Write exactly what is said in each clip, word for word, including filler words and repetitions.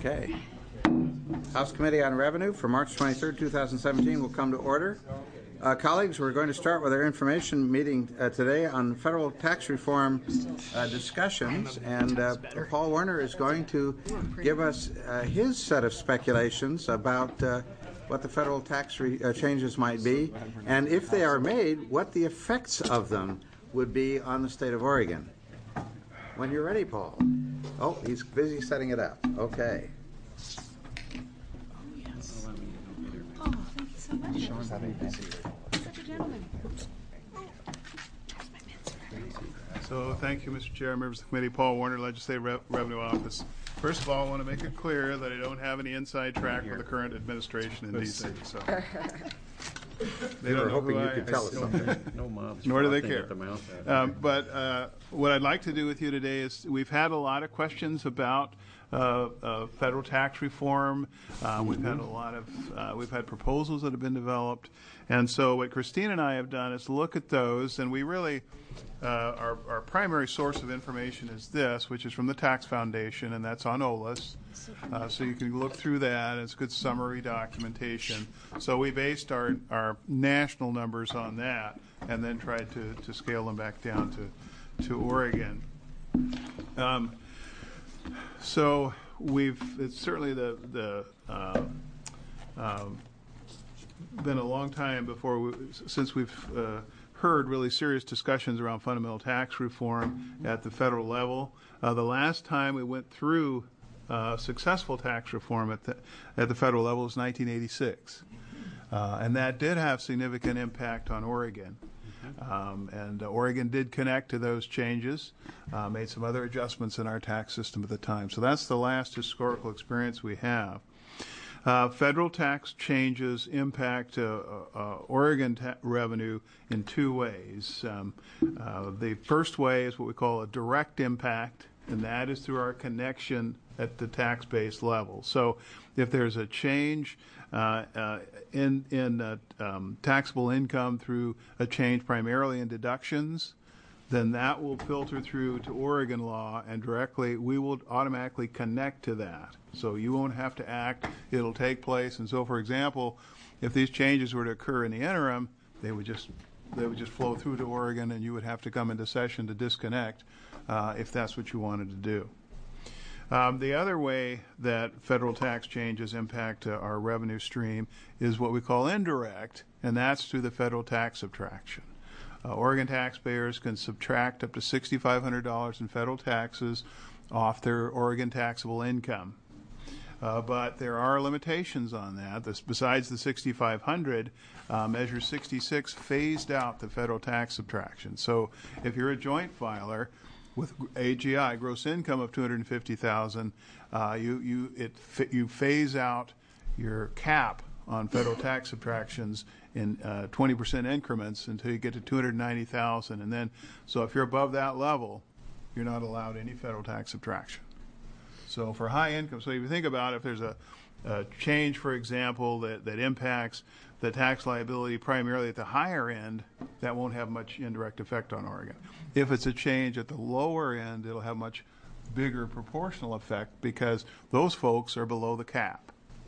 Okay. House Committee on Revenue for March twenty-third, two thousand seventeen will come to order. Uh, colleagues, we're going to start with our information meeting uh, today on federal tax reform uh, discussions, and uh, Paul Warner is going to give us uh, his set of speculations about uh, what the federal tax re uh, changes might be, and if they are made, what the effects of them would be on the state of Oregon. When you're ready, Paul. Oh, he's busy setting it up. Okay. Oh, thank you so much. Sean's having busy. Such a gentleman. So thank you, Mister Chair, members of the committee. Paul Warner, Legislative Re Revenue Office. First of all, I want to make it clear that I don't have any inside track with the current administration in D C. So they we don't were know hoping who you I, could tell us something. No mobs. Nor do they care. Um, but uh, what I'd like to do with you today is we've had a lot of questions about uh, uh, federal tax reform. Uh, we've had a lot of uh, we've had proposals that have been developed, and so what Christine and I have done is look at those, and we really uh, our our primary source of information is this, which is from the Tax Foundation, and that's on O L A S. Uh, so you can look through that. It's good summary documentation. So we based our, our national numbers on that and then tried to, to scale them back down to, to Oregon. Um, so we've, it's certainly the, the uh, um, been a long time before, we, since we've uh, heard really serious discussions around fundamental tax reform at the federal level. Uh, the last time we went through Uh, successful tax reform at the at the federal level was nineteen eighty-six, uh, and that did have significant impact on Oregon. Um, and uh, Oregon did connect to those changes, uh, made some other adjustments in our tax system at the time. So that's the last historical experience we have. Uh, federal tax changes impact uh, uh, Oregon ta revenue in two ways. Um, uh, the first way is what we call a direct impact, and that is through our connection at the tax base level. So if there's a change uh, uh, in, in uh, um, taxable income through a change primarily in deductions, then that will filter through to Oregon law, and directly we will automatically connect to that. So you won't have to act, it'll take place. And so, for example, if these changes were to occur in the interim, they would just they would just flow through to Oregon, and you would have to come into session to disconnect uh, if that's what you wanted to do. Um, the other way that federal tax changes impact uh, our revenue stream is what we call indirect, and that's through the federal tax subtraction. Uh, Oregon taxpayers can subtract up to six thousand five hundred dollars in federal taxes off their Oregon taxable income. Uh, but there are limitations on that. This, besides the six thousand five hundred dollars, uh, Measure sixty-six phased out the federal tax subtraction. So if you're a joint filer with A G I, gross income of two hundred fifty thousand dollars, uh, you, you, it, you phase out your cap on federal tax subtractions in uh, twenty percent increments until you get to two hundred ninety thousand dollars. And then, so if you're above that level, you're not allowed any federal tax subtraction. So for high income, so if you think about it, if there's a, a change, for example, that, that impacts the tax liability primarily at the higher end, that won't have much indirect effect on Oregon. If it's a change at the lower end, it'll have much bigger proportional effect because those folks are below the cap.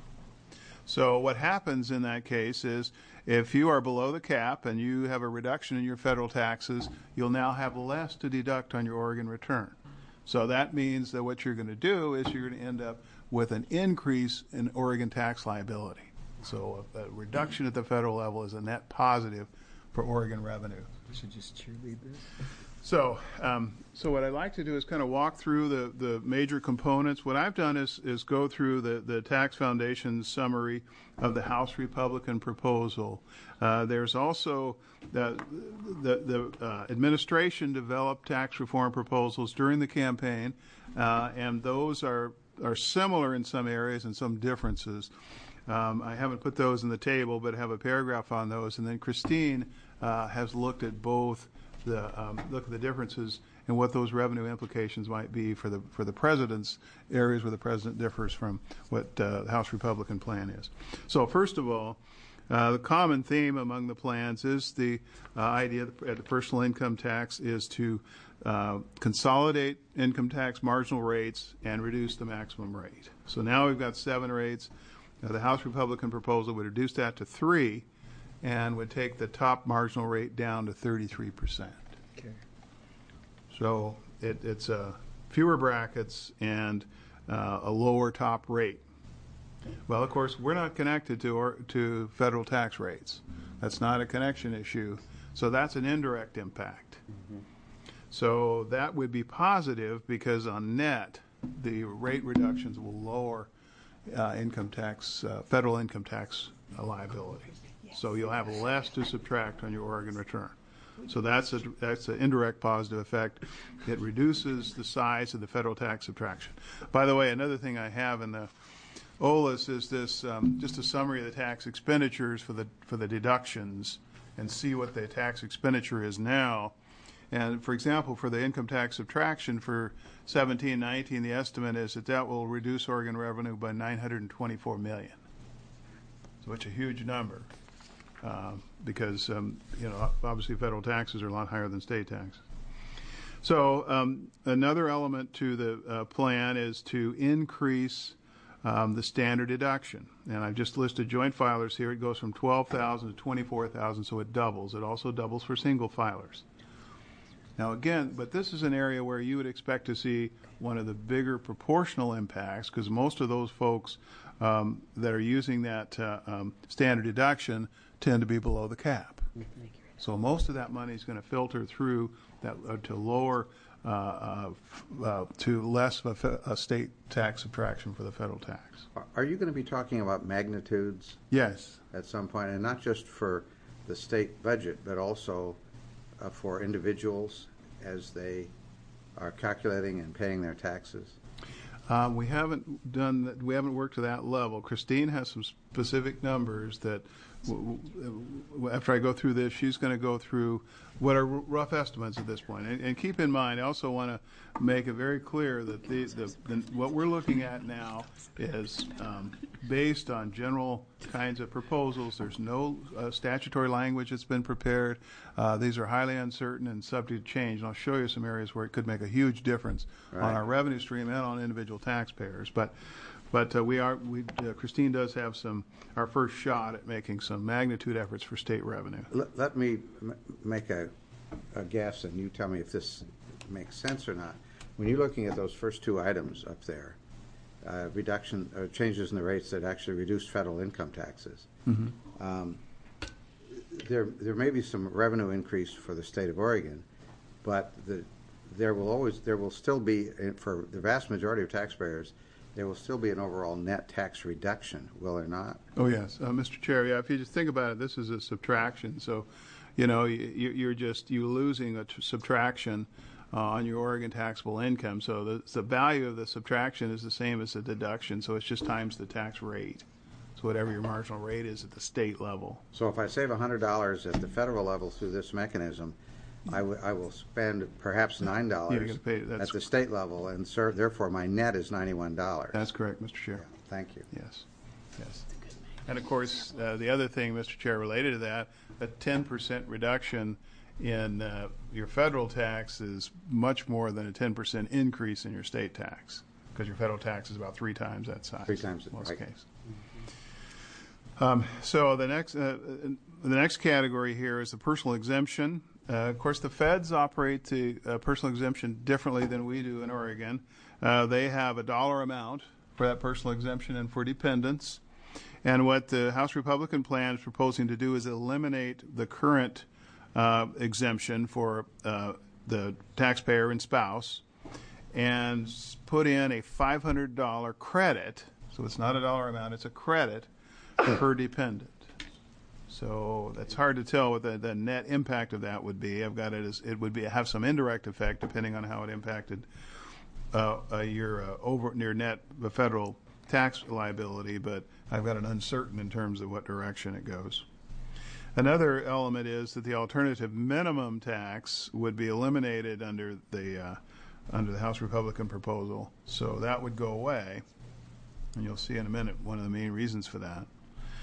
So what happens in that case is if you are below the cap and you have a reduction in your federal taxes, you'll now have less to deduct on your Oregon return. So that means that what you're going to do is you're going to end up with an increase in Oregon tax liability. So a, a reduction at the federal level is a net positive for Oregon revenue. We should just cheerlead this. So, um, so what I'd like to do is kind of walk through the, the major components. What I've done is, is go through the, the Tax Foundation's summary of the House Republican proposal. Uh, there's also the, the, the uh, administration developed tax reform proposals during the campaign, uh, and those are, are similar in some areas and some differences. Um, I haven't put those in the table, but have a paragraph on those. And then Christine uh, has looked at both the um, look at the differences and what those revenue implications might be for the for the president's areas where the president differs from what uh, the House Republican plan is. So first of all, Uh, the common theme among the plans is the uh, idea that the personal income tax is to uh, consolidate income tax marginal rates and reduce the maximum rate. So now we've got seven rates. Uh, the House Republican proposal would reduce that to three and would take the top marginal rate down to thirty-three percent. Okay. So it, it's uh, fewer brackets and uh, a lower top rate. Well, of course, we're not connected to or, to federal tax rates. That's not a connection issue. So that's an indirect impact. Mm-hmm. So that would be positive because on net, the rate reductions will lower uh, income tax, uh, federal income tax uh, liability. So you'll have less to subtract on your Oregon return. So that's a that's an indirect positive effect. It reduces the size of the federal tax subtraction. By the way, another thing I have in the O L A S is this um, just a summary of the tax expenditures for the for the deductions and see what the tax expenditure is now. And for example, for the income tax subtraction for seventeen nineteen, the estimate is that that will reduce Oregon revenue by nine hundred twenty-four million dollars. So it's a huge number. Uh, because, um, you know, obviously federal taxes are a lot higher than state taxes. So um, another element to the uh, plan is to increase um, the standard deduction. And I've just listed joint filers here. It goes from twelve thousand to twenty-four thousand, so it doubles. It also doubles for single filers. Now again, but this is an area where you would expect to see one of the bigger proportional impacts because most of those folks um, that are using that uh, um, standard deduction tend to be below the cap. So most of that money is going to filter through that uh, to lower, uh, uh, uh, to less of a, fe- a state tax subtraction for the federal tax. Are you going to be talking about magnitudes Yes. at some point, and not just for the state budget, but also uh, for individuals as they are calculating and paying their taxes? Uh, we haven't done that. We haven't worked to that level. Christine has some specific numbers that, w- w- after I go through this, she's going to go through what are r- rough estimates at this point. And, and keep in mind, I also want to make it very clear that the, the, the what we're looking at now is um, based on general kinds of proposals. There's no uh, statutory language that's been prepared. Uh, these are highly uncertain and subject to change. And I'll show you some areas where it could make a huge difference right. on our revenue stream and on individual taxpayers. But but uh, we are we uh, Christine does have some our first shot at making some magnitude efforts for state revenue. Let, let me m- make a, a guess, and you tell me if this makes sense or not. When you're looking at those first two items up there, uh, reduction uh, changes in the rates that actually reduce federal income taxes, Mm-hmm. um, there there may be some revenue increase for the state of Oregon, but the there will always there will still be, for the vast majority of taxpayers, there will still be an overall net tax reduction, will there not? Oh yes, uh, Mister Chair. Yeah, if you just think about it, this is a subtraction. So, you know, you, you're just you're losing a t- subtraction uh, on your Oregon taxable income. So the the value of the subtraction is the same as the deduction. So it's just times the tax rate. So whatever your marginal rate is at the state level. So if I save one hundred dollars at the federal level through this mechanism, I, w- I will spend perhaps nine dollars Yeah, pay, at the state level, and ser- therefore my net is ninety-one dollars. That's correct, Mister Chair. Yeah, thank you. Yes, yes. And of course, uh, the other thing, Mister Chair, related to that, a ten percent reduction in uh, your federal tax is much more than a ten percent increase in your state tax, because your federal tax is about three times that size. Three times, in most right. cases. Um, so the next, uh, the next category here is the personal exemption. Uh, of course, the feds operate the uh, personal exemption differently than we do in Oregon. Uh, they have a dollar amount for that personal exemption and for dependents. And what the House Republican plan is proposing to do is eliminate the current uh, exemption for uh, the taxpayer and spouse and put in a five hundred dollars credit. So it's not a dollar amount, it's a credit per dependent. So that's hard to tell what the, the net impact of that would be. I've got it as it would be have some indirect effect depending on how it impacted uh, uh, your uh, over near net the federal tax liability, but I've got an uncertain in terms of what direction it goes. Another element is that the alternative minimum tax would be eliminated under the uh, under the House Republican proposal. So that would go away, and you'll see in a minute one of the main reasons for that.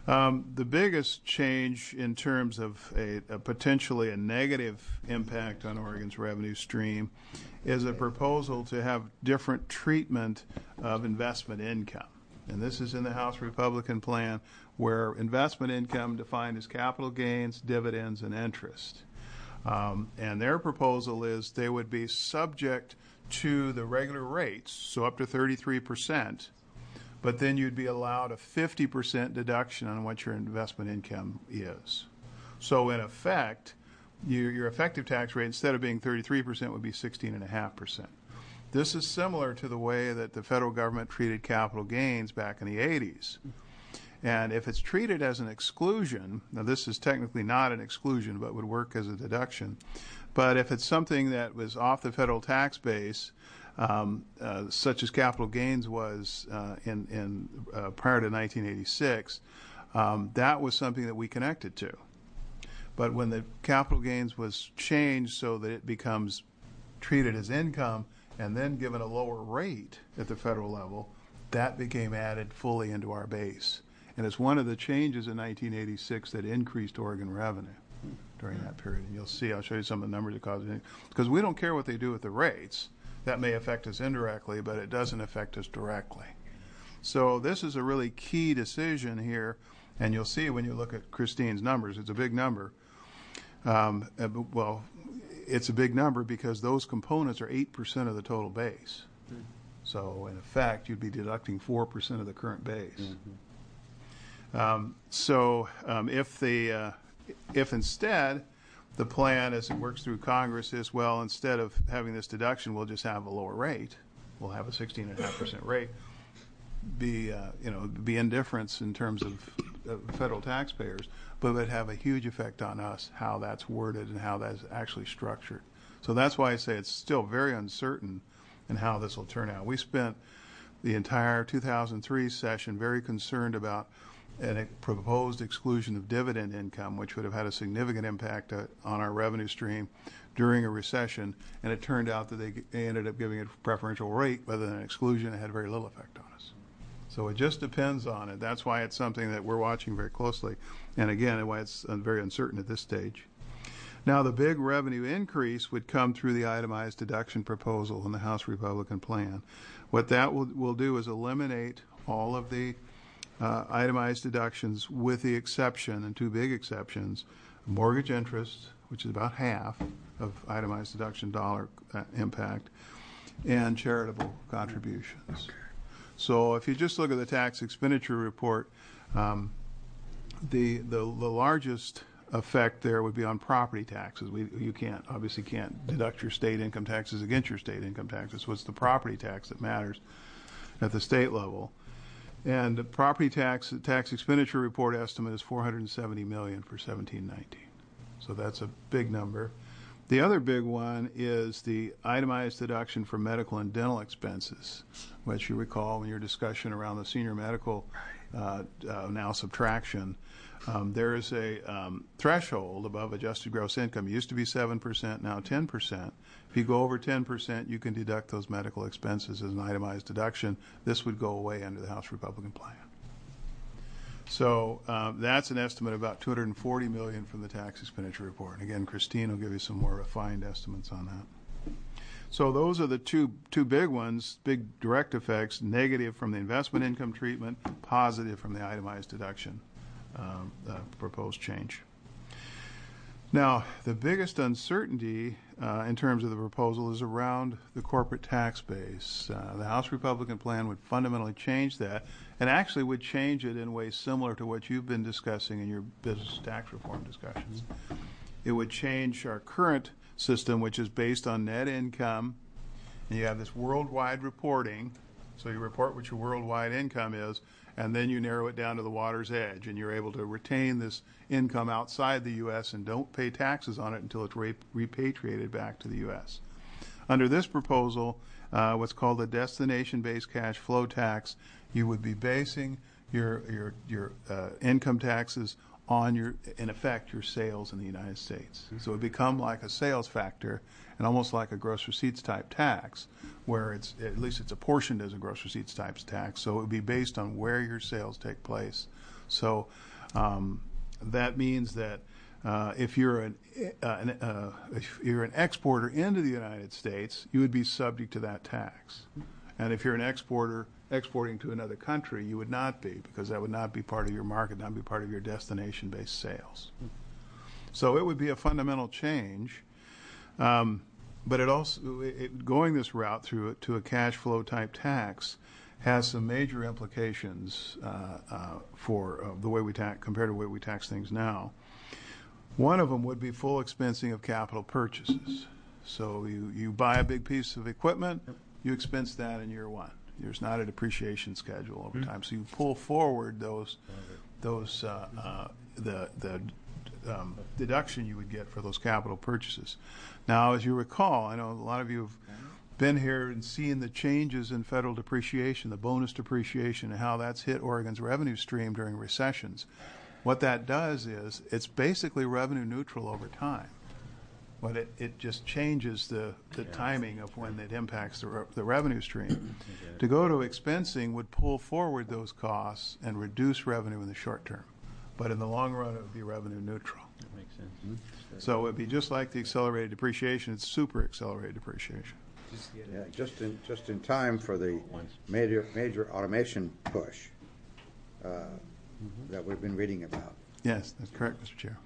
Um, the biggest change in terms of a, a potentially a negative impact on Oregon's revenue stream is a proposal to have different treatment of investment income. And this is in the House Republican plan, where investment income defined as capital gains, dividends, and interest. Um, and their proposal is they would be subject to the regular rates, so up to thirty-three percent, but then you'd be allowed a fifty percent deduction on what your investment income is. So in effect, your, your effective tax rate, instead of being thirty-three percent, would be sixteen point five percent. This is similar to the way that the federal government treated capital gains back in the eighties. And if it's treated as an exclusion, now this is technically not an exclusion, but would work as a deduction. But if it's something that was off the federal tax base, um, uh, such as capital gains was uh, in, in uh, prior to nineteen eighty-six, um, that was something that we connected to. But when the capital gains was changed so that it becomes treated as income and then given a lower rate at the federal level, that became added fully into our base. And it's one of the changes in nineteen eighty-six that increased Oregon revenue during that period. And you'll see, I'll show you some of the numbers that caused it. Because we don't care what they do with the rates. That may affect us indirectly, but it doesn't affect us directly. So this is a really key decision here. And you'll see when you look at Christine's numbers, it's a big number. Um, well, it's a big number because those components are eight percent of the total base. Mm-hmm. So in effect, you'd be deducting four percent of the current base. Mm-hmm. Um, so um, if the uh, if instead the plan as it works through Congress is, well, instead of having this deduction, we'll just have a lower rate. We'll have a sixteen point five percent rate. Be uh, you know be indifference in terms of, of federal taxpayers, but it would have a huge effect on us how that's worded and how that's actually structured. So that's why I say it's still very uncertain in how this will turn out. We spent the entire two thousand three session very concerned about a proposed exclusion of dividend income, which would have had a significant impact uh, on our revenue stream during a recession, and it turned out that they, they ended up giving it a preferential rate rather than an exclusion. It had very little effect on us. So it just depends on it. That's why it's something that we're watching very closely, and again, why it's very uncertain at this stage. Now, the big revenue increase would come through the itemized deduction proposal in the House Republican plan. What that will, will do is eliminate all of the Uh, itemized deductions with the exception, and two big exceptions, mortgage interest, which is about half of itemized deduction dollar uh, impact, and charitable contributions. Okay. So if you just look at the tax expenditure report, um, the, the the largest effect there would be on property taxes. We, you can't, obviously can't deduct your state income taxes against your state income taxes, so it's the property tax that matters at the state level. And the property tax tax expenditure report estimate is four hundred seventy million dollars for seventeen nineteen. So that's a big number. The other big one is the itemized deduction for medical and dental expenses, which you recall in your discussion around the senior medical uh, uh, now subtraction. Um, there is a um, threshold above adjusted gross income. It used to be seven percent, now ten percent. If you go over ten percent, you can deduct those medical expenses as an itemized deduction. This would go away under the House Republican plan. So um, that's an estimate of about two hundred forty million dollars from the tax expenditure report. And again, Christine will give you some more refined estimates on that. So those are the two two big ones, big direct effects: negative from the investment income treatment, positive from the itemized deduction um, uh, proposed change. Now, the biggest uncertainty uh, in terms of the proposal is around the corporate tax base. Uh, the House Republican plan would fundamentally change that, and actually would change it in ways similar to what you've been discussing in your business tax reform discussions. It would change our current system, which is based on net income, and you have this worldwide reporting. So you report what your worldwide income is, and then you narrow it down to the water's edge, and you're able to retain this income outside the U S and don't pay taxes on it until it's re- repatriated back to the U S. Under this proposal, uh, what's called a destination-based cash flow tax, you would be basing your your your uh, income taxes on your, in effect, your sales in the United States. So it would become like a sales factor and almost like a gross receipts type tax, where it's, at least it's apportioned as a gross receipts type tax. So it would be based on where your sales take place. So Um, that means that uh, if you're an, uh, an uh, if you're an exporter into the United States, you would be subject to that tax. And if you're an exporter exporting to another country, you would not be, because that would not be part of your market, not be part of your destination-based sales. So it would be a fundamental change. Um, but it also, it, going this route through to a cash flow type tax has some major implications uh, uh, for uh, the way we tax, compared to the way we tax things now. One of them would be full expensing of capital purchases. So you, you buy a big piece of equipment, you expense that in year one. There's not a depreciation schedule over time. So you pull forward those, those uh, uh, the, the um, deduction you would get for those capital purchases. Now, as you recall, I know a lot of you have been here and seen the changes in federal depreciation, the bonus depreciation, and how that's hit Oregon's revenue stream during recessions. What that does is it's basically revenue neutral over time, but it, it just changes the, the timing of when it impacts the, re the revenue stream. To go to expensing would pull forward those costs and reduce revenue in the short term, but in the long run it would be revenue neutral. That makes sense. Mm-hmm. So it would be just like the accelerated depreciation. It's super accelerated depreciation. Yeah, just in just in time for the major major automation push uh, mm-hmm. that we've been reading about. Yes, that's correct, Mister Chair.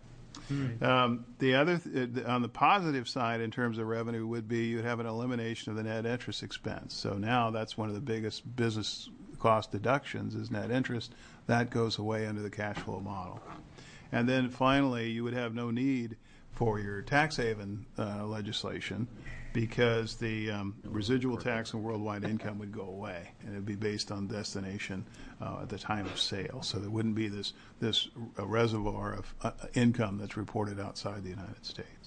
Yeah. Um, the other, th on the positive side in terms of revenue would be you'd have an elimination of the net interest expense. So now that's one of the biggest business cost deductions is net interest. That goes away under the cash flow model. And then finally, you would have no need for your tax haven uh, legislation because the um, residual tax on worldwide income would go away, and it would be based on destination uh, at the time of sale. So there wouldn't be this this uh, reservoir of uh, income that's reported outside the United States.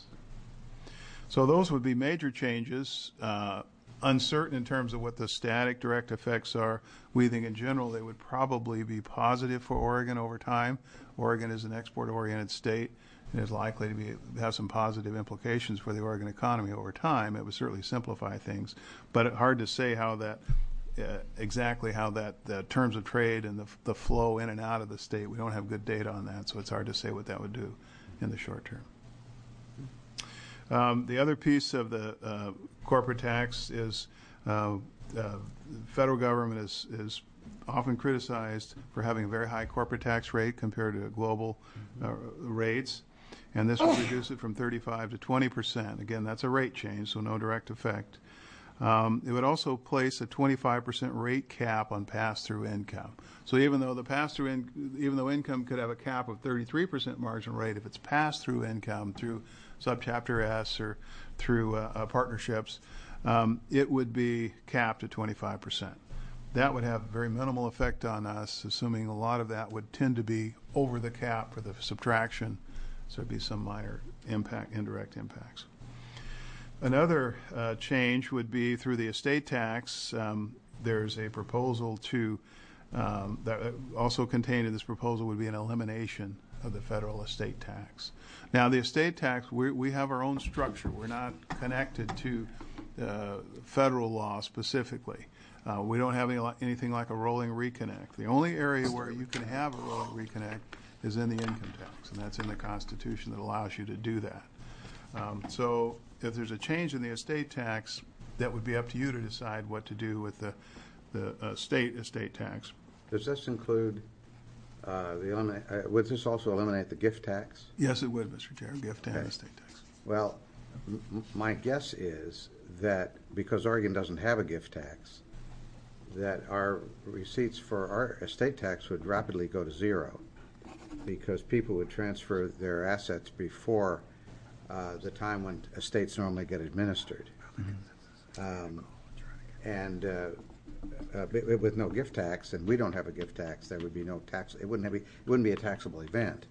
So those would be major changes. Uh, uncertain in terms of what the static direct effects are. We think in general they would probably be positive for Oregon over time. Oregon is an export-oriented state and is likely to be have some positive implications for the Oregon economy over time. It would certainly simplify things, but it's hard to say how that uh, exactly how that the terms of trade and the, the flow in and out of the state. We don't have good data on that, so it's hard to say what that would do in the short term. Um, the other piece of the uh, corporate tax is uh, uh, the federal government is, is often criticized for having a very high corporate tax rate compared to global uh, rates, and this would reduce it from thirty-five to twenty percent. Again, that's a rate change, so no direct effect. Um, it would also place a twenty-five percent rate cap on pass-through income. So even though the pass-through, in, even though income could have a cap of thirty-three percent marginal rate, if it's pass-through income through Subchapter S or through uh, uh, partnerships, um, it would be capped at twenty-five percent. That would have very minimal effect on us, assuming a lot of that would tend to be over the cap for the subtraction, so there'd be some minor impact, indirect impacts. Another uh, change would be through the estate tax. Um, there's a proposal to, um, that also contained in this proposal would be an elimination of the federal estate tax. Now, the estate tax, we, we have our own structure. We're not connected to uh, federal law specifically. Uh, we don't have any, anything like a rolling reconnect. The only area where you can have a rolling reconnect is in the income tax, and that's in the Constitution that allows you to do that. Um, so if there's a change in the estate tax, that would be up to you to decide what to do with the, the uh, state estate tax. Does this include uh, the eliminate, uh, would this also eliminate the gift tax? Yes, it would, Mister Chair, gift and Okay. estate tax. Well, m my guess is that because Oregon doesn't have a gift tax, that our receipts for our estate tax would rapidly go to zero because people would transfer their assets before uh, the time when estates normally get administered. Mm-hmm. um, and uh, uh, with no gift tax, and we don't have a gift tax, there would be no tax. It wouldn't have be, it wouldn't be a taxable event.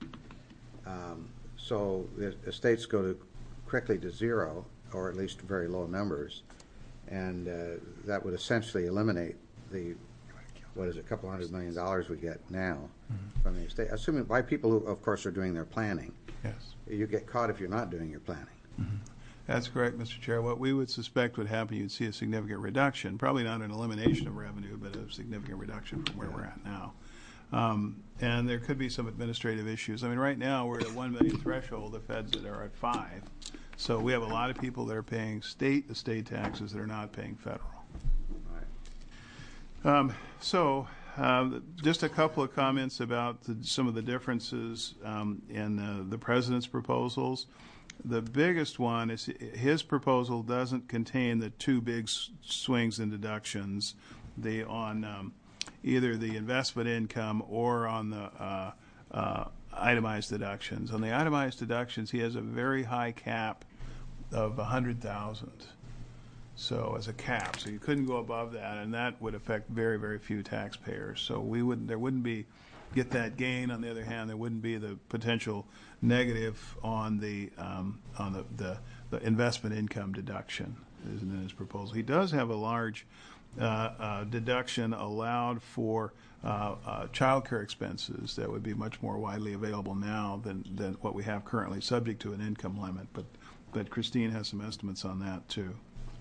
Um, so the estates go to quickly to zero, or at least very low numbers, and uh, that would essentially eliminate the, what is it, a couple hundred million dollars we get now mm-hmm. from the estate, assuming by people who, of course, are doing their planning. Yes. You get caught if you're not doing your planning. Mm-hmm. That's correct, Mister Chair. What we would suspect would happen, you'd see a significant reduction, probably not an elimination of revenue, but a significant reduction from where we're at now. Um, and there could be some administrative issues. I mean, right now we're at a one million threshold. The feds that are at five. So we have a lot of people that are paying state estate taxes that are not paying federal. Um, so uh, just a couple of comments about the, some of the differences um, in uh, the president's proposals. The biggest one is his proposal doesn't contain the two big s- swings in deductions, the on um, either the investment income or on the uh, uh, itemized deductions. On the itemized deductions, he has a very high cap of one hundred thousand dollars. So as a cap, so you couldn't go above that, and that would affect very, very few taxpayers. So we wouldn't, there wouldn't be, get that gain. On the other hand, there wouldn't be the potential negative on the um, on the, the the investment income deduction is in his proposal. He does have a large uh, uh, deduction allowed for uh, uh, child care expenses that would be much more widely available now than than what we have currently, subject to an income limit. But but Christine has some estimates on that too.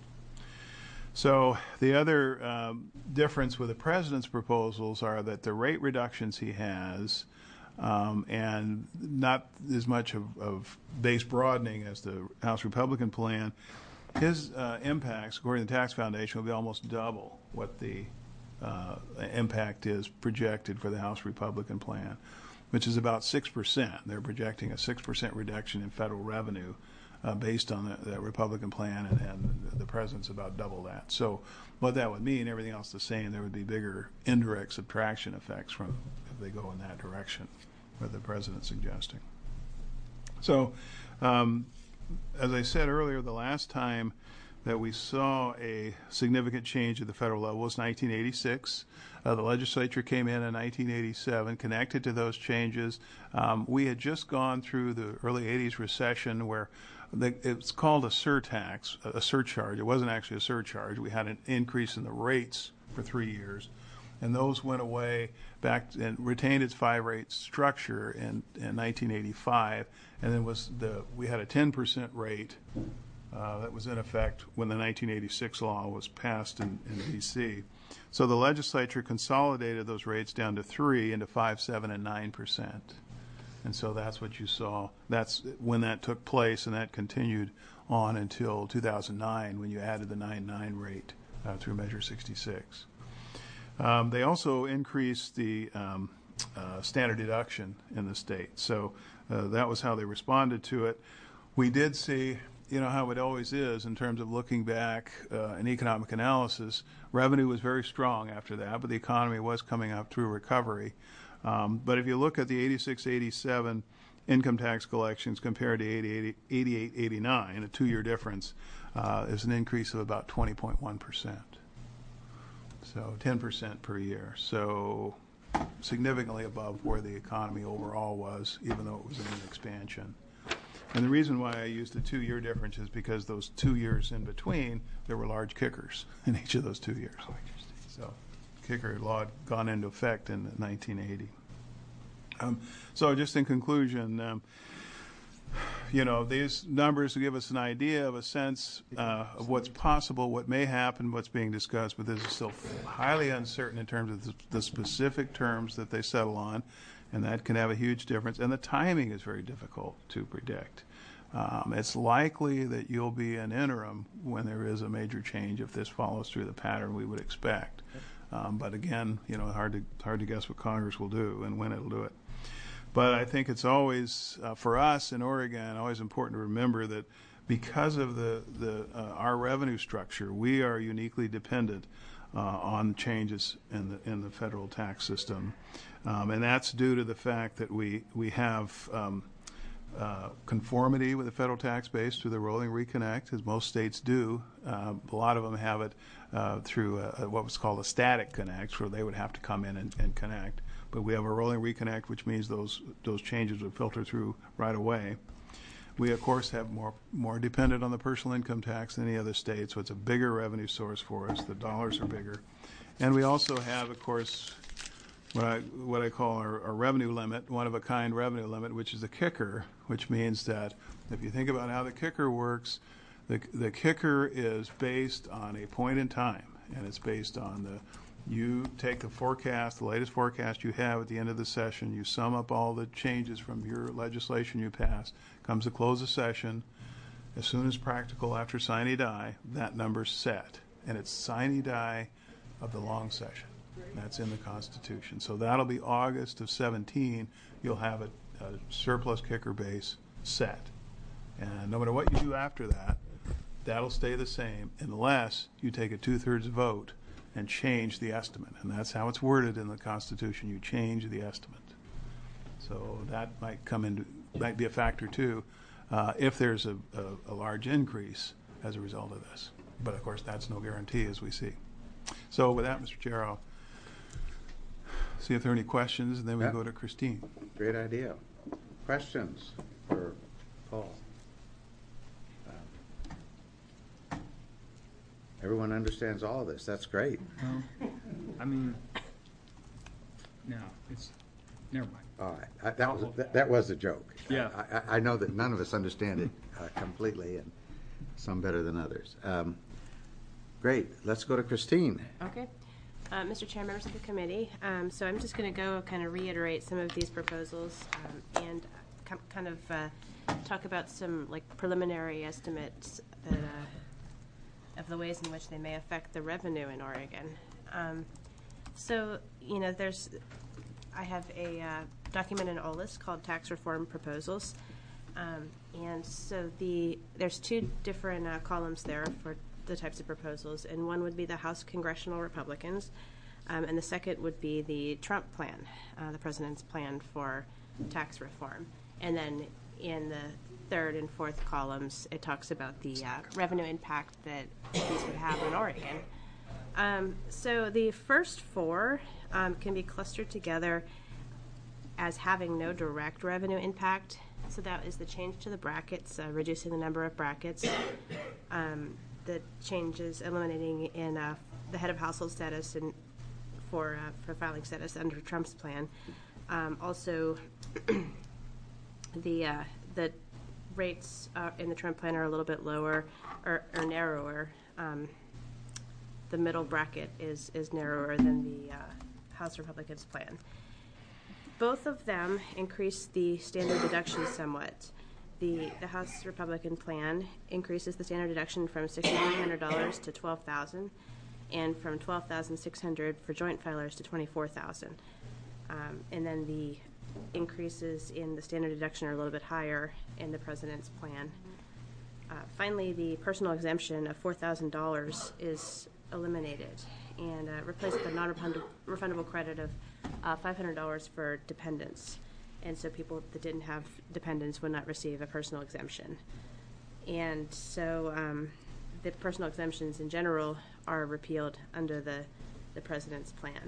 So the other um, difference with the president's proposals are that the rate reductions he has, um, and not as much of, of base broadening as the House Republican plan, his uh, impacts, according to the Tax Foundation, will be almost double what the uh, impact is projected for the House Republican plan, which is about six percent. They're projecting a six percent reduction in federal revenue Uh, based on the, the Republican plan, and, and the president's about double that. So what that would mean, everything else the same, there would be bigger indirect subtraction effects from if they go in that direction, what the president's suggesting. So um, as I said earlier, the last time that we saw a significant change at the federal level was nineteen eighty-six. Uh, the legislature came in in nineteen eighty-seven, connected to those changes. Um, we had just gone through the early eighties recession where the, it's called a surtax, a surcharge. It wasn't actually a surcharge. We had an increase in the rates for three years, and those went away back and retained its five-rate structure in, in nineteen eighty-five, and then was the we had a ten percent rate uh, that was in effect when the nineteen eighty-six law was passed in, in D C. So the legislature consolidated those rates down to three into five, seven, and nine percent. And so that's what you saw. That's when that took place, and that continued on until two thousand nine when you added the nine point nine rate uh, through Measure sixty-six. Um, they also increased the um, uh, standard deduction in the state. So uh, that was how they responded to it. We did see, you know, how it always is in terms of looking back uh, in economic analysis, revenue was very strong after that, but the economy was coming up through recovery. Um, but if you look at the eighty-six eighty-seven income tax collections compared to eighty-eight eighty-nine, a two-year difference, uh, is an increase of about twenty point one percent. So ten percent per year. So significantly above where the economy overall was, even though it was in an expansion. And the reason why I used the two-year difference is because those two years in between, there were large kickers in each of those two years. Oh, interesting. So kicker law had gone into effect in nineteen eighty. Um, so just in conclusion, um, you know, these numbers give us an idea of a sense uh, of what's possible, what may happen, what's being discussed, but this is still highly uncertain in terms of the, the specific terms that they settle on, and that can have a huge difference. And the timing is very difficult to predict. Um, it's likely that you'll be an interim when there is a major change if this follows through the pattern we would expect. Um, but again, you know, hard to hard to guess what Congress will do and when it'll do it. But I think it's always, uh, for us in Oregon, always important to remember that because of the, the uh, our revenue structure, we are uniquely dependent uh, on changes in the in the federal tax system, um, and that's due to the fact that we we have um, uh, conformity with the federal tax base through the rolling reconnect, as most states do. Uh, a lot of them have it uh, through a, what was called a static connect, where they would have to come in and, and connect. But we have a rolling reconnect, which means those those changes would filter through right away. We, of course, have more more dependent on the personal income tax than any other state, so it's a bigger revenue source for us. The dollars are bigger. And we also have, of course, what I what I call our, our revenue limit, one-of-a-kind revenue limit, which is a kicker, which means that if you think about how the kicker works, the the kicker is based on a point in time, and it's based on the You take the forecast, the latest forecast you have at the end of the session, you sum up all the changes from your legislation you passed, comes to close of session, as soon as practical after sine die, that number's set. And it's sine die of the long session. That's in the Constitution. So that'll be August of seventeen, you'll have a, a surplus kicker base set. And no matter what you do after that, that'll stay the same unless you take a two-thirds vote and change the estimate. And that's how it's worded in the Constitution. You change the estimate. So that might come into, might be a factor too, uh, if there's a, a, a large increase as a result of this. But of course, that's no guarantee as we see. So with that, Mister Chair, I'll see if there are any questions, and then we Yeah. go to Christine. Great idea. Questions for Paul? Um, Everyone understands all of this. That's great. No, I mean, no, it's, never mind. All right. I- That was, that- that was a joke. Yeah. I- I, I know that none of us understand it uh, completely, and some better than others. Um, Great. Let's go to Christine. Okay. Uh, Mister Chair, members of the committee, um, so I'm just going to go kind of reiterate some of these proposals um, and com- kind of uh, talk about some like preliminary estimates that, uh, of the ways in which they may affect the revenue in Oregon. Um, so, you know, there's, I have a uh, document in O L I S called Tax Reform Proposals. Um, and so the there's two different uh, columns there for the types of proposals, and one would be the House Congressional Republicans, um, and the second would be the Trump plan, uh, the president's plan for tax reform. And then in the third and fourth columns, it talks about the uh, revenue impact that these would have on Oregon. Um, so the first four um, can be clustered together as having no direct revenue impact. So that is the change to the brackets, uh, reducing the number of brackets. Um, the changes eliminating in uh, the head of household status and for uh, for filing status under Trump's plan. Um, also, the uh, the rates uh, in the Trump plan are a little bit lower or, or narrower. Um, the middle bracket is is narrower than the uh, House Republicans' plan. Both of them increase the standard deduction somewhat. The, the House Republican plan increases the standard deduction from six thousand nine hundred dollars to twelve thousand dollars and from twelve thousand six hundred dollars for joint filers to twenty-four thousand dollars. Um, and then the increases in the standard deduction are a little bit higher in the president's plan. Uh, finally, the personal exemption of four thousand dollars is eliminated and uh, replaced with a non-refundable credit of uh, five hundred dollars for dependents. And so people that didn't have dependents would not receive a personal exemption. And so um, the personal exemptions in general are repealed under the, the president's plan.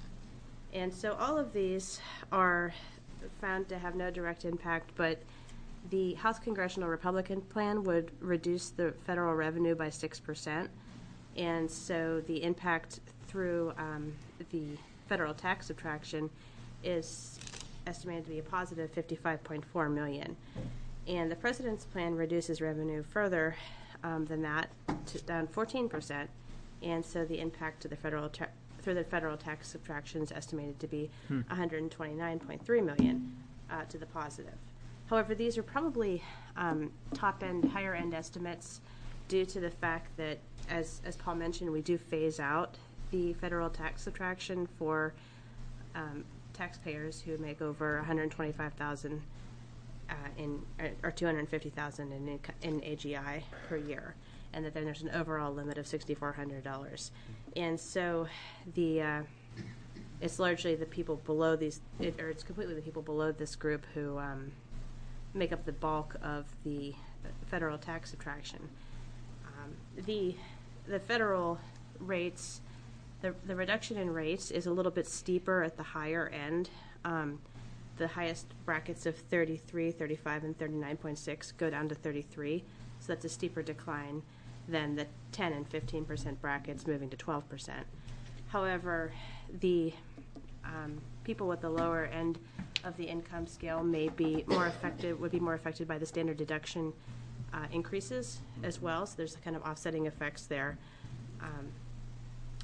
And so all of these are found to have no direct impact, but the House Congressional Republican plan would reduce the federal revenue by six percent. And so the impact through um, the federal tax subtraction is estimated to be a positive fifty-five point four million dollars. And the president's plan reduces revenue further um, than that, to down fourteen percent. And so the impact to the federal ta- through the federal tax subtraction is estimated to be hmm. one hundred twenty-nine point three million dollars uh, to the positive. However, these are probably um, top-end, higher-end estimates due to the fact that, as, as Paul mentioned, we do phase out the federal tax subtraction for um, taxpayers who make over one hundred twenty-five thousand dollars uh, in or two hundred fifty thousand dollars in, in A G I per year, and that then there's an overall limit of six thousand four hundred dollars. And so the uh, it's largely the people below these, it, or it's completely the people below this group who um, make up the bulk of the federal tax subtraction. Um, the the federal rates. The, the reduction in rates is a little bit steeper at the higher end. Um, the highest brackets of thirty-three, thirty-five, and thirty-nine point six go down to thirty-three, so that's a steeper decline than the ten and fifteen percent brackets moving to twelve percent. However, the um, people with the lower end of the income scale may be more affected, would be more affected by the standard deduction uh, increases as well, so there's kind of offsetting effects there. Um,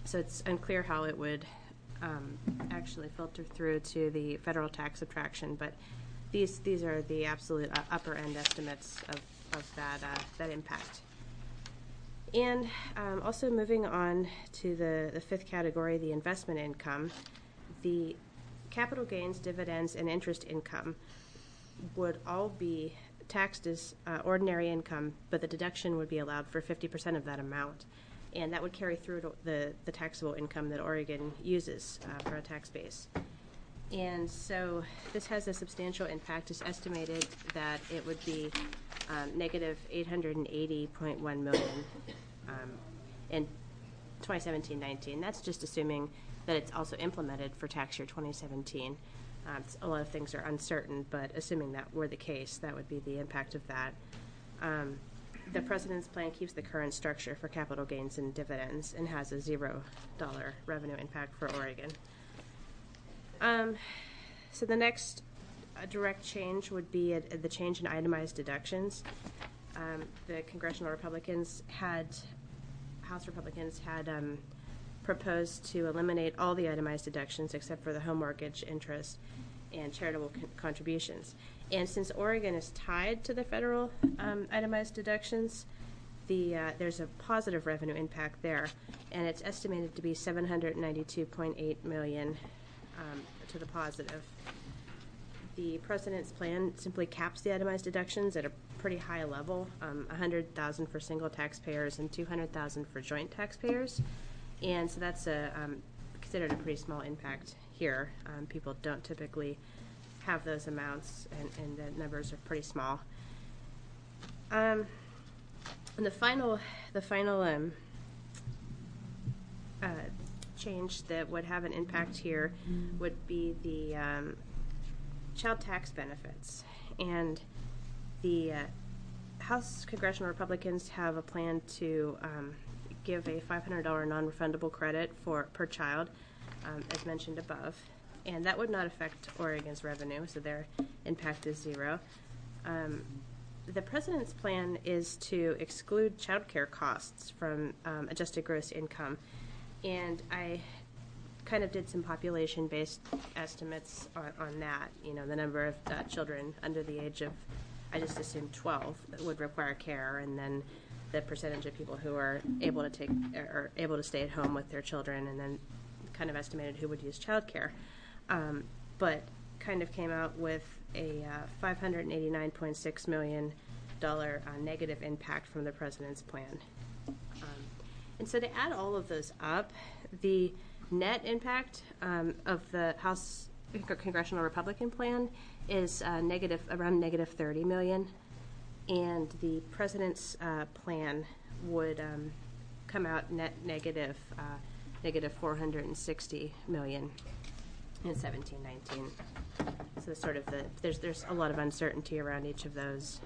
so it's unclear how it would um, actually filter through to the federal tax subtraction, but these these are the absolute uh, upper end estimates of, of that uh, that impact. And um, also moving on to the, the fifth category, the investment income, the capital gains, dividends, and interest income would all be taxed as uh, ordinary income, but the deduction would be allowed for fifty percent of that amount. And that would carry through to the, the taxable income that Oregon uses uh, for a tax base. And so this has a substantial impact. It's estimated that it would be um, negative eight hundred eighty point one million um, in twenty seventeen nineteen. That's just assuming that it's also implemented for tax year twenty seventeen. Um, a lot of things are uncertain, but assuming that were the case, that would be the impact of that. Um, the President's plan keeps the current structure for capital gains and dividends and has a zero dollar revenue impact for Oregon. Um, so the next uh, direct change would be a, a, the change in itemized deductions. Um, the congressional Republicans had, House Republicans had um, proposed to eliminate all the itemized deductions except for the home mortgage interest and charitable con contributions. And since Oregon is tied to the federal um, itemized deductions, the uh, there's a positive revenue impact there, and it's estimated to be seven hundred ninety-two point eight million dollars um, to the positive. The President's plan simply caps the itemized deductions at a pretty high level, um, one hundred thousand dollars for single taxpayers and two hundred thousand dollars for joint taxpayers. And so that's a, um, considered a pretty small impact here. Um, people don't typically have those amounts, and, and the numbers are pretty small. Um, and the final, the final um, uh, change that would have an impact here would be the um, child tax benefits. And the uh, House Congressional Republicans have a plan to um, give a five hundred dollar non-refundable credit for per child, um, as mentioned above, and that would not affect Oregon's revenue, so their impact is zero. Um, the President's plan is to exclude child care costs from um, adjusted gross income, and I kind of did some population-based estimates on, on that. You know, the number of uh, children under the age of, I just assumed twelve, that would require care, and then the percentage of people who are able to take or able to stay at home with their children, and then kind of estimated who would use childcare. Um, but kind of came out with a uh, five hundred eighty-nine point six million dollars uh, negative impact from the President's plan. Um, and so to add all of those up, the net impact um, of the House Congressional Republican plan is uh, negative, around negative thirty million dollars. And the President's uh, plan would um, come out net negative, uh, negative four hundred sixty million in seventeen nineteen. So sort of the there's there's a lot of uncertainty around each of those.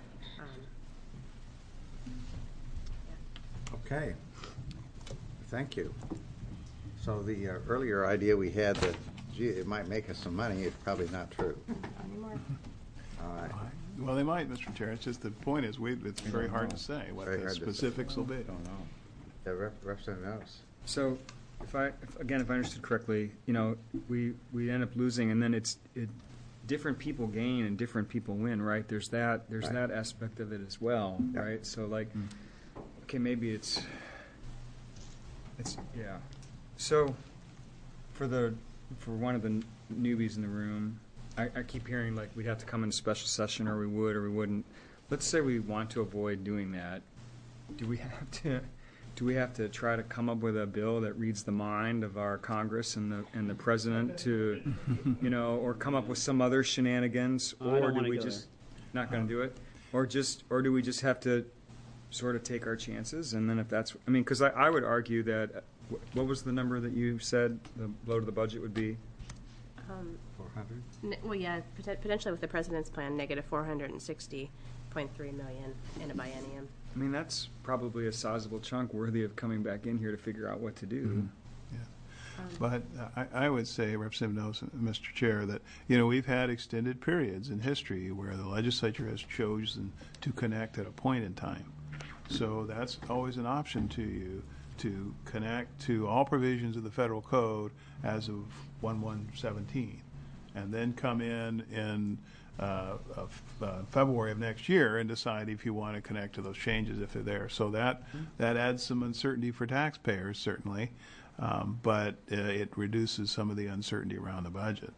Um, yeah. Okay. Thank you. So the uh, earlier idea we had that, gee, it might make us some money, is probably not true. Not anymore. All right. Well, they might, Mister Chair. It's just the point is, we, it's very hard to say what Very the hard to say. specifics will be. Don't know. Yeah, Rep Representative Ellis. So, if I, if, again, if I understood correctly, you know, we, we end up losing, and then it's, it, different people gain and different people win, right? There's that, there's Right. that aspect of it as well, Yeah. right? So, like, okay, maybe it's, it's, yeah. So, for the, for one of the n- newbies in the room, I, I keep hearing, like, we'd have to come in a special session, or we would, or we wouldn't. Let's say we want to avoid doing that. Do we have to, do we have to try to come up with a bill that reads the mind of our Congress and the, and the President to, you know, or come up with some other shenanigans? I don't Or do wanna we go just, not gonna do it? Or just, or do we just have to sort of take our chances? And then if that's, I mean, because I, I would argue that, uh, wh- what was the number that you said the blow to the budget would be? Um, four hundred? N- Well, yeah, pot- potentially with the President's plan, negative four hundred sixty point three million in a biennium. I mean, that's probably a sizable chunk worthy of coming back in here to figure out what to do. Mhm. But uh, I, I would say, Representative Nelson, Mister Chair, that, you know, we've had extended periods in history where the legislature has chosen to connect at a point in time. So that's always an option to you to connect to all provisions of the federal code as of one one seventeen, and then come in in uh, of, uh, February of next year and decide if you want to connect to those changes if they're there. So that that adds some uncertainty for taxpayers, certainly, um, but uh, it reduces some of the uncertainty around the budget.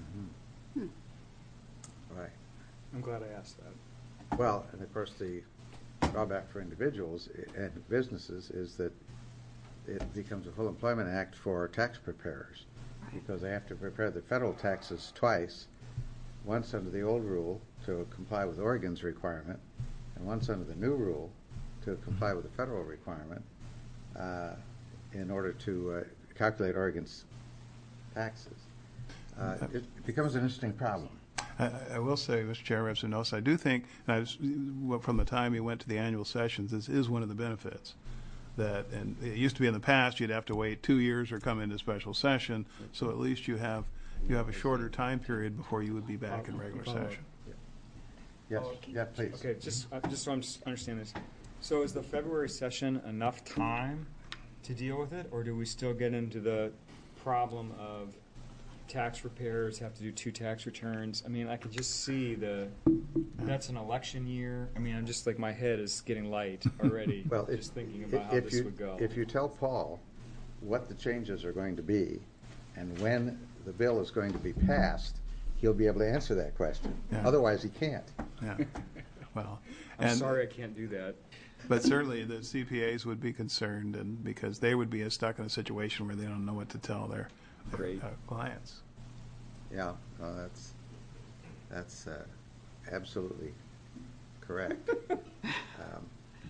Right. I'm glad I asked that. Well, and of course, the drawback for individuals and businesses is that it becomes a full employment act for tax preparers, because they have to prepare the federal taxes twice, once under the old rule to comply with Oregon's requirement, and once under the new rule to comply with the federal requirement, uh, in order to uh, calculate Oregon's taxes. Uh, it, it becomes an interesting problem. I, I will say, Mister Chair, Representative Nelson, I do think, and I was, well, from the time you went to the annual sessions, this is one of the benefits. That, and it used to be in the past, you'd have to wait two years or come into special session, so at least you have you have a shorter time period before you would be back in regular session. Yes, yeah, please. Okay, just uh, just so I'm just understand this. So is the February session enough time to deal with it, or do we still get into the problem of tax preparers have to do two tax returns? I mean, I could just see the that's an election year. I mean, I'm just like, my head is getting light already. Well, if, just thinking about how if this you, would go. If you tell Paul what the changes are going to be and when the bill is going to be passed, he'll be able to answer that question. Yeah. Otherwise, he can't. Yeah. Well, I'm and, sorry I can't do that. but certainly the C P As would be concerned, and because they would be stuck in a situation where they don't know what to tell their, their Great. uh, clients. Yeah, well, that's that's uh, absolutely correct. um,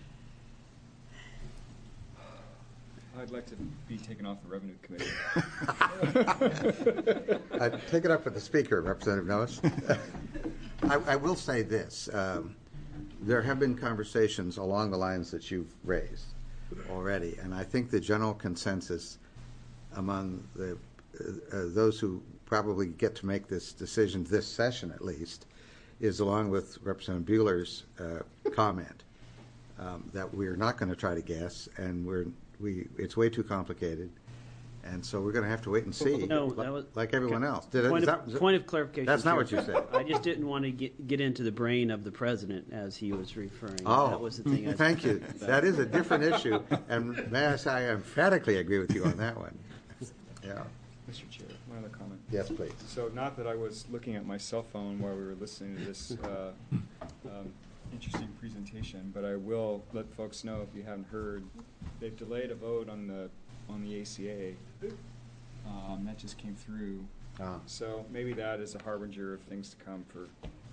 I'd like to be taken off the Revenue Committee. I take it up with the Speaker, Representative Noes. I, I will say this. Um, there have been conversations along the lines that you've raised already, and I think the general consensus among the uh, uh, those who probably get to make this decision this session at least is, along with Representative Bueller's uh, comment, um, that we're not going to try to guess, and we're we it's way too complicated. And so we're going to have to wait and see, No, li- that was- like everyone else. Did Point it, of, is that- point of clarification. That's not Chair. what you said. I just didn't want to get, get into the brain of the president as he was referring. Oh, That was the thing. I thank you. about. That is a different issue, and may I say I emphatically agree with you on that one. Yeah. Mister Chair, one other comment. Yes, please. So, not that I was looking at my cell phone while we were listening to this uh, um, interesting presentation, but I will let folks know, if you haven't heard, they've delayed a vote on the on the A C A. Um, that just came through. Ah. So maybe that is a harbinger of things to come for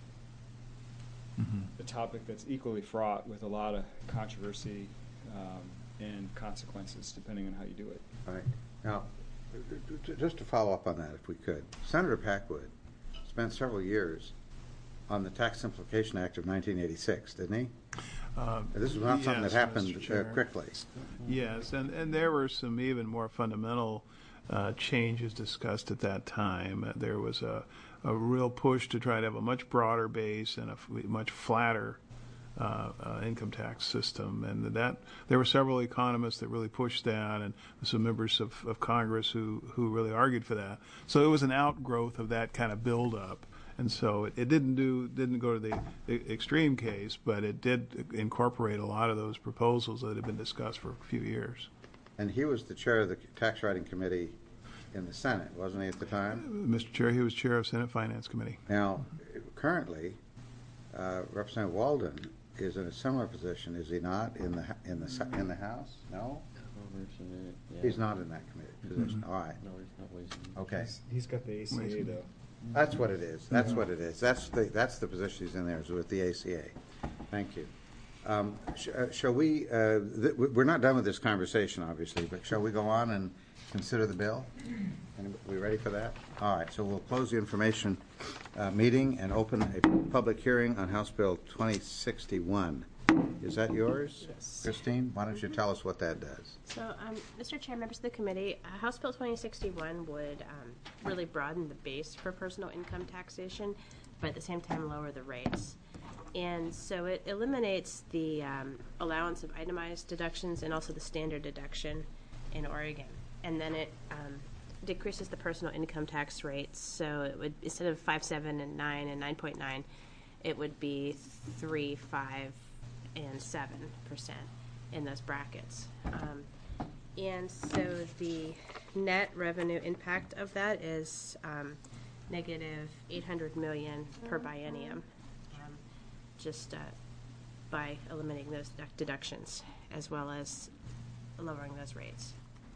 Mm-hmm. a topic that's equally fraught with a lot of controversy um, and consequences, depending on how you do it. All right. Now, j- just to follow up on that, if we could, Senator Packwood spent several years on the Tax Simplification Act of nineteen eighty-six, didn't he? Uh, This was not something that yes, happened Mister uh, Chair. quickly. Yes, and, and there were some even more fundamental uh, changes discussed at that time. Uh, there was a, a real push to try to have a much broader base and a f- much flatter uh, uh, income tax system, and that there were several economists that really pushed that, and some members of, of Congress who, who really argued for that. So it was an outgrowth of that kind of buildup. And so it, it didn't do didn't go to the, the extreme case, but it did incorporate a lot of those proposals that had been discussed for a few years. And he was the chair of the Tax Writing Committee in the Senate, wasn't he, at the time? Mister Chair, he was chair of Senate Finance Committee. Now, currently, uh, Representative Walden is in a similar position, is he not, in the in the in the House? No, Yeah. he's not in that committee position. All right. No, he's not wasting. Okay. He's- he's got the A C A, Wait. though. That's what it is. That's what it is. That's the, that's the position he's in there, is with the A C A. Thank you. Um, sh- uh, Shall we, uh, th- we're not done with this conversation, obviously, but shall we go on and consider the bill? Are we ready for that? All right, so we'll close the information uh, meeting and open a public hearing on House Bill twenty sixty-one. Is that yours? Yes. Christine, why don't you tell us what that does? So, um, Mister Chair, members of the committee, uh, House Bill twenty sixty-one would um, really broaden the base for personal income taxation, but at the same time lower the rates. And so it eliminates the um, allowance of itemized deductions and also the standard deduction in Oregon. And then it um, decreases the personal income tax rates. So it would, instead of five, seven, and nine, and nine point nine, it would be three, five, and seven percent in those brackets. Um, and so the net revenue impact of that is um, negative eight hundred million per biennium, um, just uh, by eliminating those deduct- deductions as well as lowering those rates.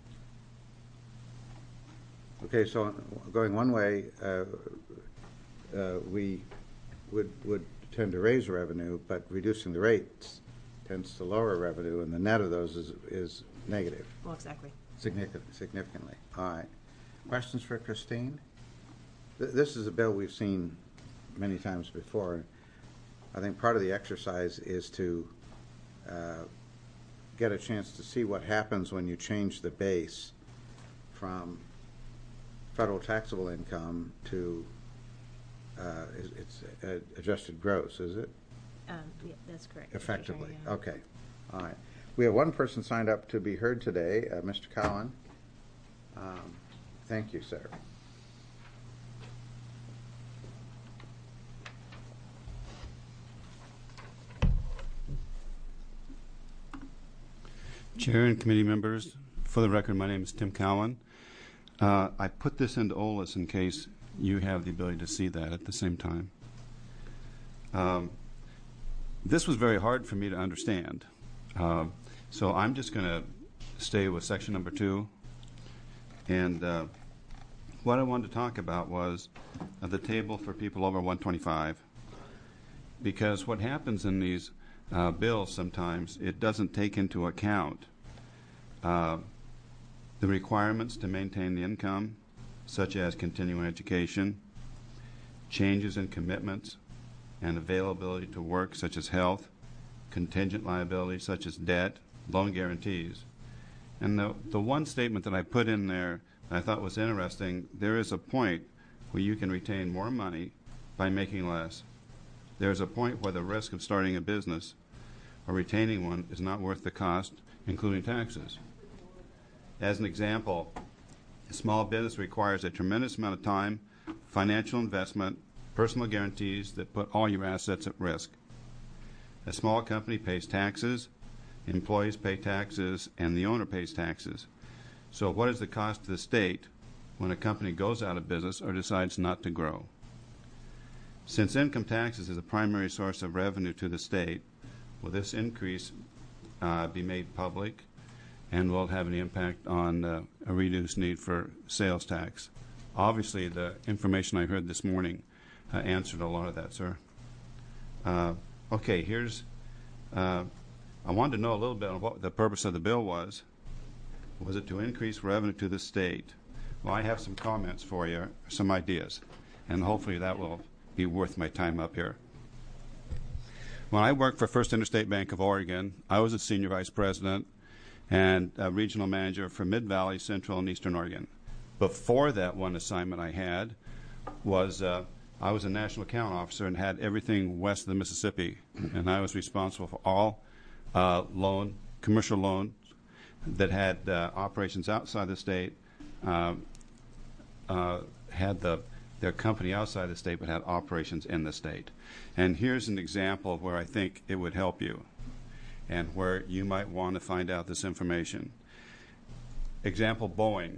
Okay, so going one way, uh, uh, we would would tend to raise revenue, but reducing the rates tends to lower revenue, and the net of those is is negative. Well, exactly. Significant, significantly. All right. Questions for Christine? Th- This is a bill we've seen many times before. I think part of the exercise is to uh, get a chance to see what happens when you change the base from federal taxable income to uh, is- it's uh, adjusted gross, is it? Um, yeah, that's correct. Effectively. Yeah. Okay. All right. We have one person signed up to be heard today, uh, Mister Cowan. Um, Thank you, sir. Chair and committee members, for the record, my name is Tim Cowan. Uh, I put this into O L A S in case you have the ability to see that at the same time. Um, this was very hard for me to understand. Uh, so I'm just going to stay with section number two. And uh, what I wanted to talk about was uh, the table for people over one twenty-five. Because what happens in these uh, bills sometimes, it doesn't take into account uh, the requirements to maintain the income, such as continuing education, changes in commitments and availability to work, such as health, contingent liability, such as debt, loan guarantees. And the, the one statement that I put in there that I thought was interesting, there is a point where you can retain more money by making less. There's a point where the risk of starting a business or retaining one is not worth the cost, including taxes. As an example, a small business requires a tremendous amount of time, financial investment, personal guarantees that put all your assets at risk. A small company pays taxes, employees pay taxes, and the owner pays taxes. So what is the cost to the state when a company goes out of business or decides not to grow? Since income taxes is a primary source of revenue to the state, will this increase uh, be made public, and will it have any impact on uh, a reduced need for sales tax? Obviously, the information I heard this morning uh, answered a lot of that, sir. Uh, okay, here's, uh, I wanted to know a little bit of what the purpose of the bill was. Was it to increase revenue to the state? Well, I have some comments for you, some ideas, and hopefully that will be worth my time up here. When I worked for First Interstate Bank of Oregon, I was a senior vice president and a regional manager for Mid-Valley, Central, and Eastern Oregon. Before that, one assignment I had was uh, I was a national account officer and had everything west of the Mississippi, and I was responsible for all uh, loan, commercial loans that had uh, operations outside the state, uh, uh, had the their company outside the state, but had operations in the state. And here's an example of where I think it would help you and where you might want to find out this information. Example, Boeing.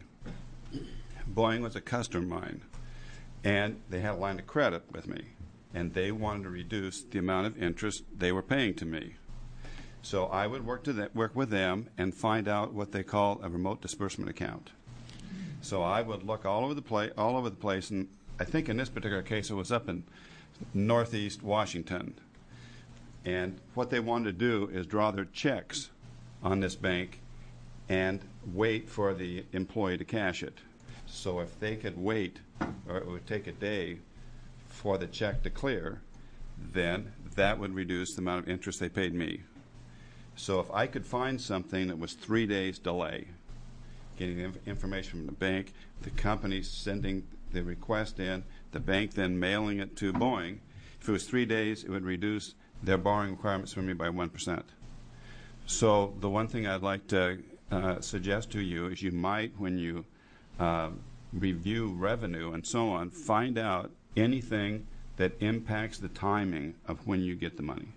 Boeing was a customer of mine, and they had a line of credit with me, and they wanted to reduce the amount of interest they were paying to me. So I would work, to the, work with them and find out what they call a remote disbursement account. So I would look all over the place, all over the place, and I think in this particular case it was up in northeast Washington. And what they wanted to do is draw their checks on this bank and wait for the employee to cash it. So if they could wait, or it would take a day for the check to clear, then that would reduce the amount of interest they paid me. So if I could find something that was three days delay, getting inf- information from the bank, the company sending the request in, the bank then mailing it to Boeing, if it was three days, it would reduce their borrowing requirements from me by one percent. So the one thing I'd like to uh, suggest to you is you might, when you uh, review revenue and so on, find out anything that impacts the timing of when you get the money.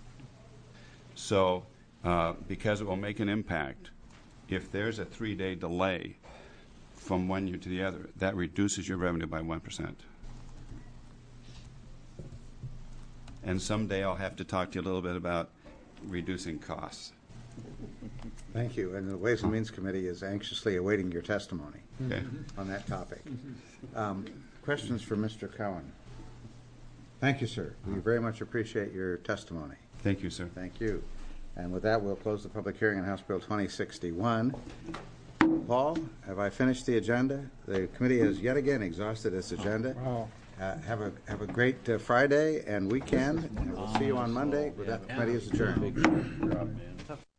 So uh, because it will make an impact, if there's a three-day delay from one year to the other, that reduces your revenue by one percent. And someday I'll have to talk to you a little bit about reducing costs. Thank you. And the Ways and Means Committee is anxiously awaiting your testimony Okay. on that topic. Um, questions for Mister Cowan? Thank you, sir. We very much appreciate your testimony. Thank you, sir. Thank you. And with that, we'll close the public hearing on House Bill twenty sixty-one. Paul, have I finished the agenda? The committee has yet again exhausted its agenda. Wow. Uh, have a have a great uh, Friday and weekend, and we'll see you on Monday. With that, the committee is adjourned.